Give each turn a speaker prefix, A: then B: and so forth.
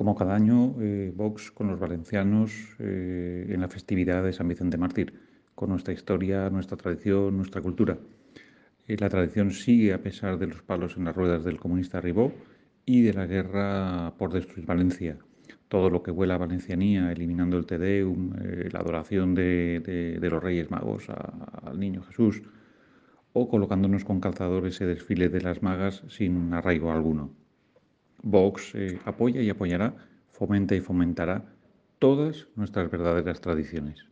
A: Como cada año, Vox con los valencianos en la festividad de San Vicente Mártir, con nuestra historia, nuestra tradición, nuestra cultura. La tradición sigue a pesar de los palos en las ruedas del comunista Ribó y de la guerra por destruir Valencia. Todo lo que huela a valencianía, eliminando el Te Deum, la adoración de los Reyes Magos al Niño Jesús, o colocándonos con calzador ese desfile de las magas sin arraigo alguno. Vox apoya y apoyará, fomenta y fomentará todas nuestras verdaderas tradiciones.